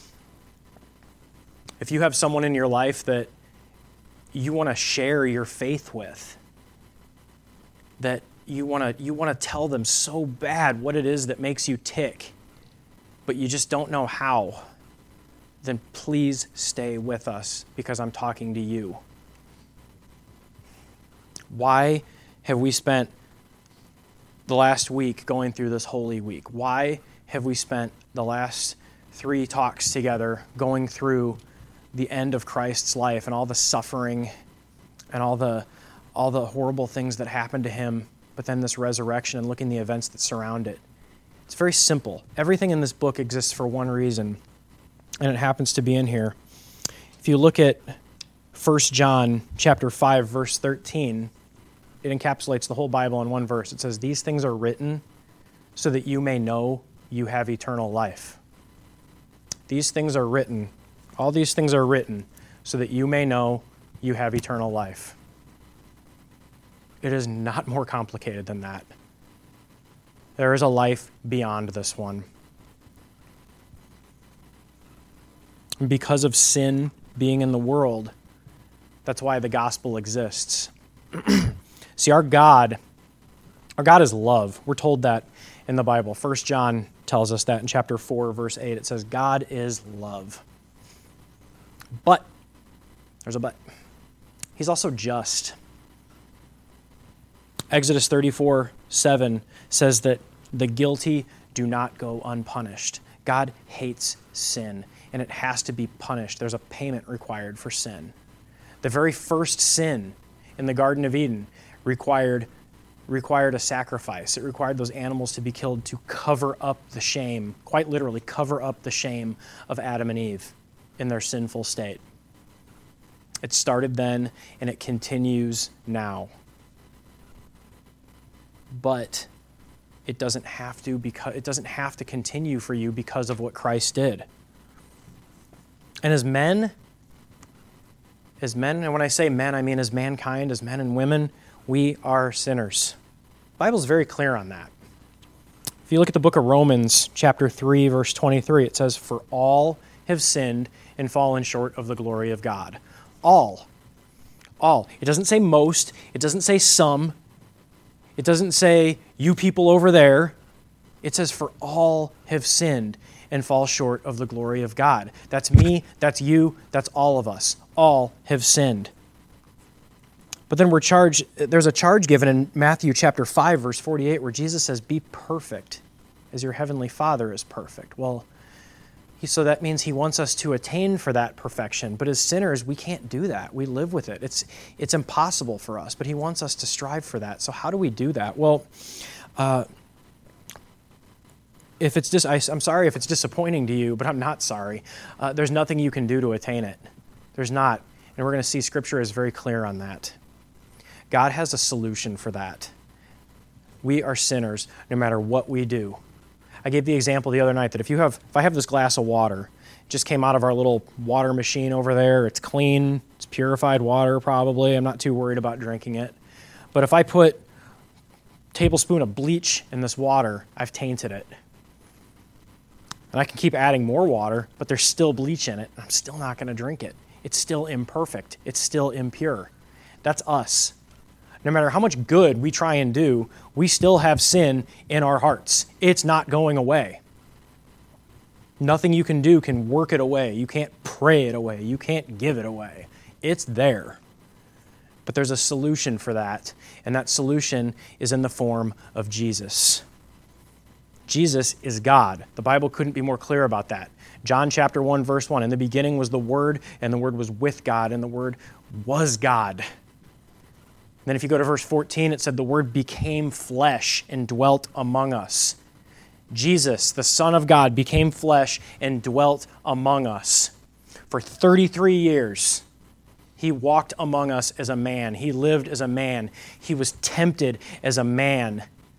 If you have someone in your life that you want to share your faith with, that you want to tell them so bad what it is that makes you tick, but you just don't know how, then please stay with us because I'm talking to you. Why have we spent the last week going through this Holy Week? Why have we spent the last 3 talks together going through the end of Christ's life and all the suffering and all the horrible things that happened to him, but then this resurrection and looking at the events that surround it. It's very simple. Everything in this book exists for one reason, and it happens to be in here. If you look at 1 John chapter 5, verse 13, it encapsulates the whole Bible in one verse. It says, "These things are written so that you may know you have eternal life." These things are written, all these things are written so that you may know you have eternal life. It is not more complicated than that. There is a life beyond this one. Because of sin being in the world, that's why the gospel exists. See, our God is love. We're told that in the Bible. 1 John tells us that in chapter 4, verse 8. It says, God is love. But, there's a but, he's also just. Exodus 34:7 says that the guilty do not go unpunished. God hates sin, and it has to be punished. There's a payment required for sin. The very first sin in the Garden of Eden required a sacrifice. It required those animals to be killed to cover up the shame, quite literally cover up the shame of Adam and Eve in their sinful state. It started then, and it continues now. But it doesn't have to continue for you because of what Christ did. And as men, and when I say men, I mean as mankind, as men and women, we are sinners. The Bible's very clear on that. If you look at the book of Romans, chapter 3, verse 23, it says, "For all have sinned and fallen short of the glory of God." All. All. It doesn't say most. It doesn't say some. It doesn't say you people over there. It says, "For all have sinned and fall short of the glory of God." That's me, that's you, that's all of us. All have sinned. But then there's a charge given in Matthew chapter 5, verse 48, where Jesus says, "Be perfect as your heavenly Father is perfect." Well, so that means he wants us to attain for that perfection. But as sinners, we can't do that. We live with it. It's impossible for us, but he wants us to strive for that. So how do we do that? Well, I'm sorry if it's disappointing to you, but I'm not sorry. There's nothing you can do to attain it. There's not. And we're going to see Scripture is very clear on that. God has a solution for that. We are sinners no matter what we do. I gave the example the other night that if I have this glass of water, it just came out of our little water machine over there, it's clean, it's purified water probably, I'm not too worried about drinking it. But if I put a tablespoon of bleach in this water, I've tainted it. And I can keep adding more water, but there's still bleach in it, and I'm still not going to drink it. It's still imperfect. It's still impure. That's us. No matter how much good we try and do, we still have sin in our hearts. It's not going away. Nothing you can do can work it away. You can't pray it away. You can't give it away. It's there. But there's a solution for that, and that solution is in the form of Jesus. Jesus is God. The Bible couldn't be more clear about that. John chapter 1, verse 1, "In the beginning was the Word, and the Word was with God, and the Word was God." Then if you go to verse 14, it said the Word became flesh and dwelt among us. Jesus, the Son of God, became flesh and dwelt among us. For 33 years, he walked among us as a man. He lived as a man. He was tempted as a man.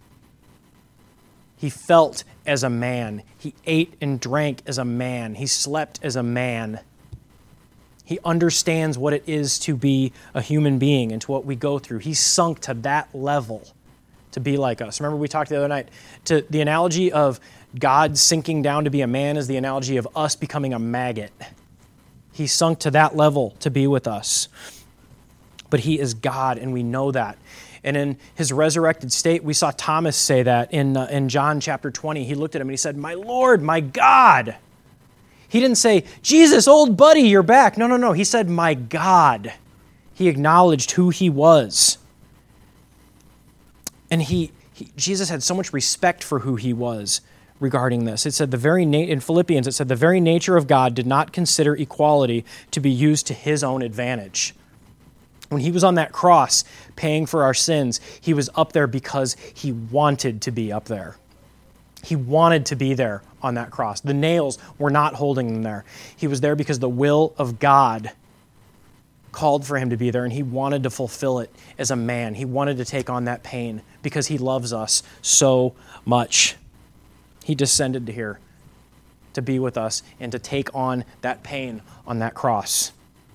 He felt as a man. He ate and drank as a man. He slept as a man. He understands what it is to be a human being and to what we go through. He sunk to that level to be like us. Remember we talked the other night, to the analogy of God sinking down to be a man is the analogy of us becoming a maggot. He sunk to that level to be with us. But he is God, and we know that. And in his resurrected state, we saw Thomas say that in John chapter 20. He looked at him and he said, "My Lord, my God." He didn't say, "Jesus, old buddy, you're back." No. He said, "My God." He acknowledged who he was. And Jesus had so much respect for who he was. regarding this. It said in Philippians, it said, the very nature of God did not consider equality to be used to his own advantage. When he was on that cross paying for our sins, he was up there because he wanted to be up there. He wanted to be there on that cross. The nails were not holding him there. He was there because the will of God called for him to be there, and he wanted to fulfill it as a man. He wanted to take on that pain because he loves us so much. He descended to here to be with us and to take on that pain on that cross.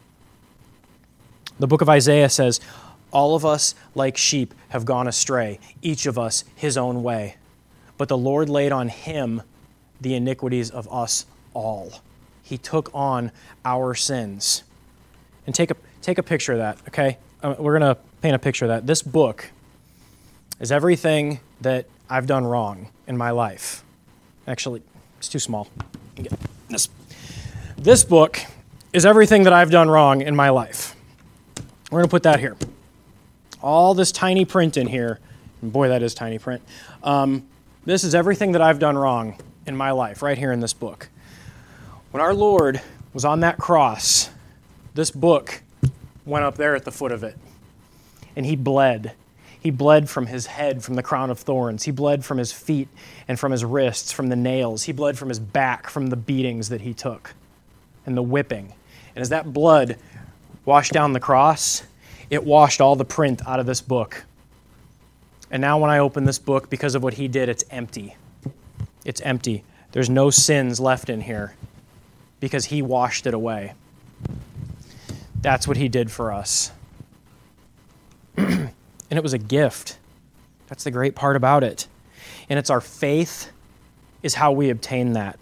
The book of Isaiah says, all of us like sheep have gone astray, each of us his own way. But the Lord laid on him the iniquities of us all. He took on our sins. And take a picture of that, okay? We're going to paint a picture of that. This book is everything that I've done wrong in my life. Actually, it's too small. Get this. This book is everything that I've done wrong in my life. We're going to put that here. All this tiny print in here. And boy, that is tiny print. This is everything that I've done wrong in my life, right here in this book. When our Lord was on that cross, this book went up there at the foot of it. And he bled. He bled from his head, from the crown of thorns. He bled from his feet and from his wrists, from the nails. He bled from his back, from the beatings that he took and the whipping. And as that blood washed down the cross, it washed all the print out of this book. And now when I open this book, because of what he did, it's empty. It's empty. There's no sins left in here because he washed it away. That's what he did for us. And it was a gift. That's the great part about it. And it's our faith is how we obtain that.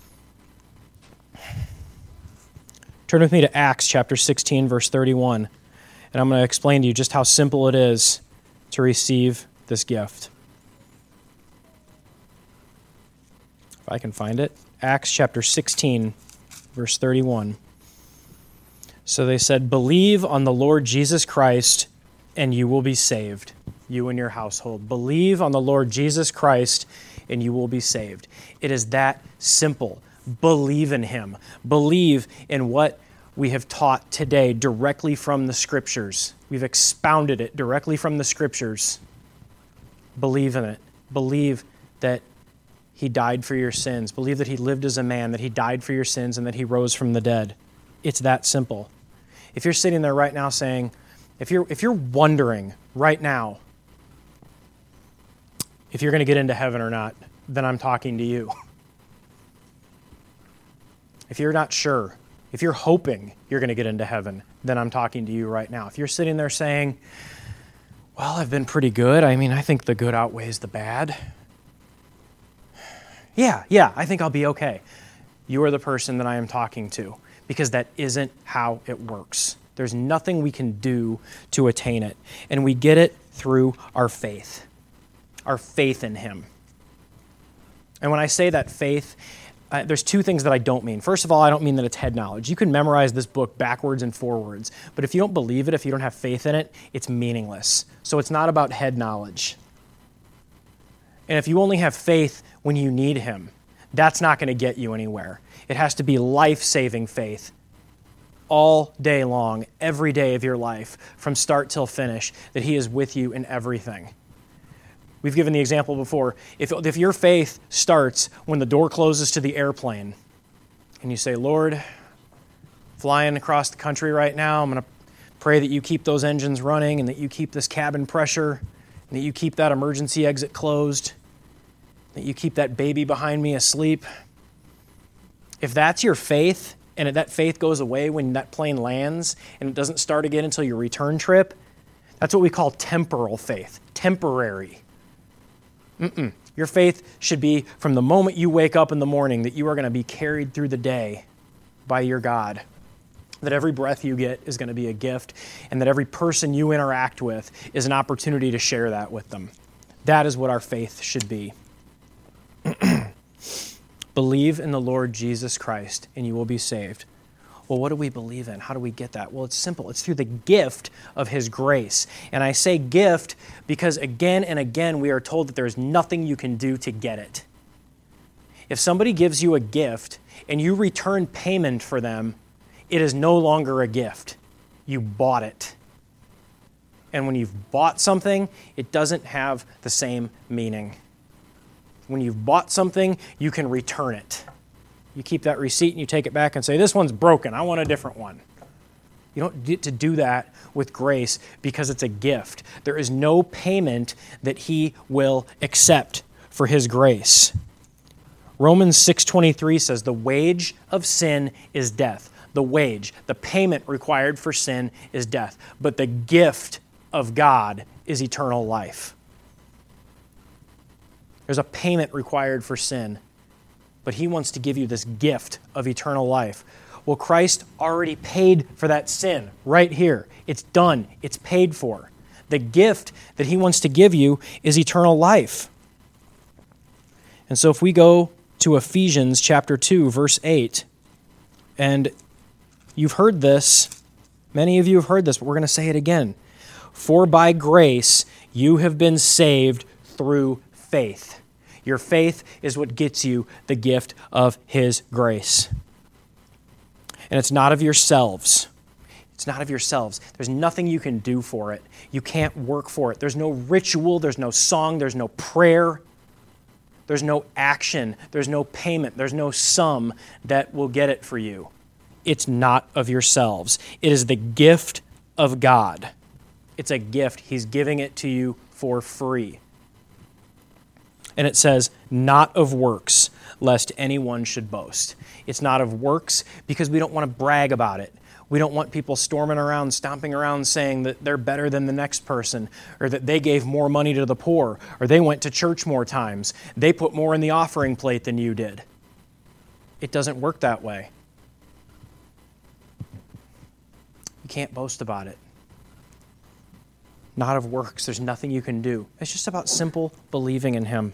Turn with me to Acts chapter 16, verse 31. And I'm going to explain to you just how simple it is to receive this gift. If I can find it. Acts chapter 16, verse 31. So they said, believe on the Lord Jesus Christ, and you will be saved, you and your household. Believe on the Lord Jesus Christ, and you will be saved. It is that simple. Believe in him. Believe in what we have taught today directly from the Scriptures. We've expounded it directly from the Scriptures. Believe in it. Believe that he died for your sins. Believe that he lived as a man, that he died for your sins, and that he rose from the dead. It's that simple. If you're sitting there right now saying, if you're wondering right now if you're going to get into heaven or not, then I'm talking to you. If you're not sure, if you're hoping you're going to get into heaven, then I'm talking to you right now. If you're sitting there saying, well, I've been pretty good. I mean, I think the good outweighs the bad. Yeah, I think I'll be okay. You are the person that I am talking to, because that isn't how it works. There's nothing we can do to attain it. And we get it through our faith in him. And when I say that faith, there's two things that I don't mean. First of all, I don't mean that it's head knowledge. You can memorize this book backwards and forwards, but if you don't believe it, if you don't have faith in it, it's meaningless. So it's not about head knowledge. And if you only have faith when you need him, that's not going to get you anywhere. It has to be life-saving faith all day long, every day of your life, from start till finish, that he is with you in everything. We've given the example before. If your faith starts when the door closes to the airplane and you say, Lord, flying across the country right now, I'm going to pray that you keep those engines running and that you keep this cabin pressure and that you keep that emergency exit closed, that you keep that baby behind me asleep. If that's your faith and that faith goes away when that plane lands and it doesn't start again until your return trip, that's what we call temporal faith, temporary. Your faith should be from the moment you wake up in the morning that you are going to be carried through the day by your God, that every breath you get is going to be a gift, and that every person you interact with is an opportunity to share that with them. That is what our faith should be. Believe in the Lord Jesus Christ, and you will be saved. Well, what do we believe in? How do we get that? Well, it's simple. It's through the gift of his grace. And I say gift because again and again we are told that there is nothing you can do to get it. If somebody gives you a gift and you return payment for them, it is no longer a gift. You bought it. And when you've bought something, it doesn't have the same meaning. When you've bought something, you can return it. You keep that receipt and you take it back and say, this one's broken, I want a different one. You don't get to do that with grace because it's a gift. There is no payment that he will accept for his grace. Romans 6:23 says, the wage of sin is death. The wage, the payment required for sin is death. But the gift of God is eternal life. There's a payment required for sin, but he wants to give you this gift of eternal life. Well, Christ already paid for that sin right here. It's done. It's paid for. The gift that he wants to give you is eternal life. And so if we go to Ephesians chapter 2, verse 8, and you've heard this, many of you have heard this, but we're going to say it again. For by grace you have been saved through faith. Your faith is what gets you the gift of his grace. And it's not of yourselves. It's not of yourselves. There's nothing you can do for it. You can't work for it. There's no ritual, there's no song, there's no prayer. There's no action, there's no payment, there's no sum that will get it for you. It's not of yourselves. It is the gift of God. It's a gift. He's giving it to you for free. And it says, not of works, lest anyone should boast. It's not of works because we don't want to brag about it. We don't want people storming around, stomping around saying that they're better than the next person, or that they gave more money to the poor, or they went to church more times. They put more in the offering plate than you did. It doesn't work that way. You can't boast about it. Not of works. There's nothing you can do. It's just about simple believing in him.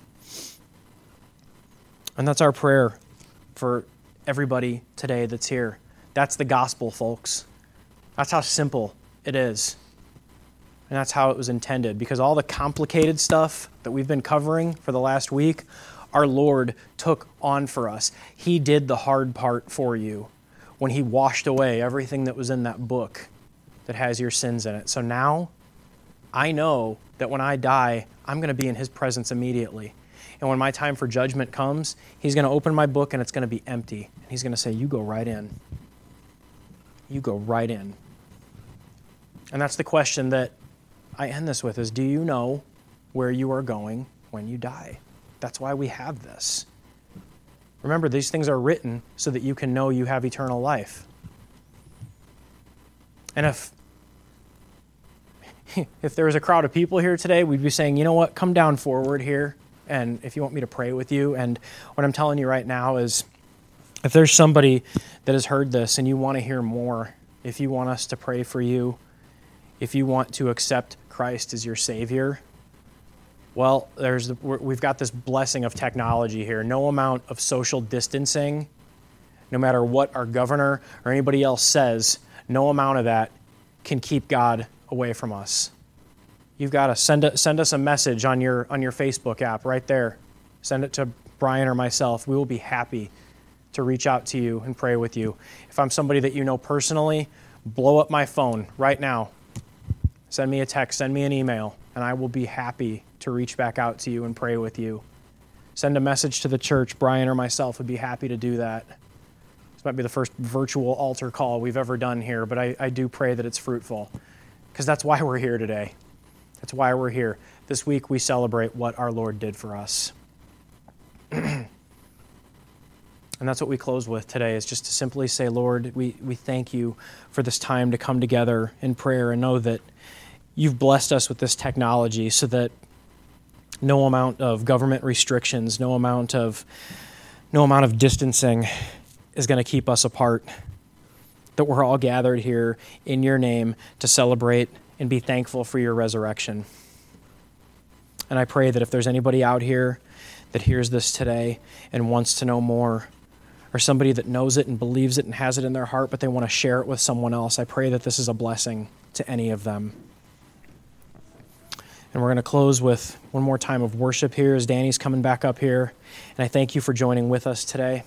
And that's our prayer for everybody today that's here. That's the gospel, folks. That's how simple it is. And that's how it was intended. Because all the complicated stuff that we've been covering for the last week, our Lord took on for us. He did the hard part for you when he washed away everything that was in that book that has your sins in it. So now, I know that when I die, I'm going to be in his presence immediately. And when my time for judgment comes, he's going to open my book and it's going to be empty. And he's going to say, you go right in. You go right in. And that's the question that I end this with is, do you know where you are going when you die? That's why we have this. Remember, these things are written so that you can know you have eternal life. And if there was a crowd of people here today, we'd be saying, you know what, come down forward here, and if you want me to pray with you. And what I'm telling you right now is, if there's somebody that has heard this and you want to hear more, if you want us to pray for you, if you want to accept Christ as your Savior, well, we've got this blessing of technology here. No amount of social distancing, no matter what our governor or anybody else says, no amount of that can keep God away from us. You've got to send us a message on your Facebook app right there. Send it to Brian or myself. We will be happy to reach out to you and pray with you. If I'm somebody that you know personally, blow up my phone right now. Send me a text, send me an email, and I will be happy to reach back out to you and pray with you. Send a message to the church. Brian or myself would be happy to do that. This might be the first virtual altar call we've ever done here, but I do pray that it's fruitful, because that's why we're here today. That's why we're here. This week we celebrate what our Lord did for us. And that's what we close with today, is just to simply say, Lord, we thank you for this time to come together in prayer and know that you've blessed us with this technology so that no amount of government restrictions, no amount of distancing is going to keep us apart. That we're all gathered here in your name to celebrate and be thankful for your resurrection. And I pray that if there's anybody out here that hears this today and wants to know more, or somebody that knows it and believes it and has it in their heart, but they want to share it with someone else, I pray that this is a blessing to any of them. And we're going to close with one more time of worship here as Danny's coming back up here. And I thank you for joining with us today.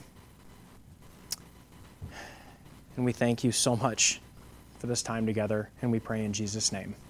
And we thank you so much for this time together, and we pray in Jesus' name.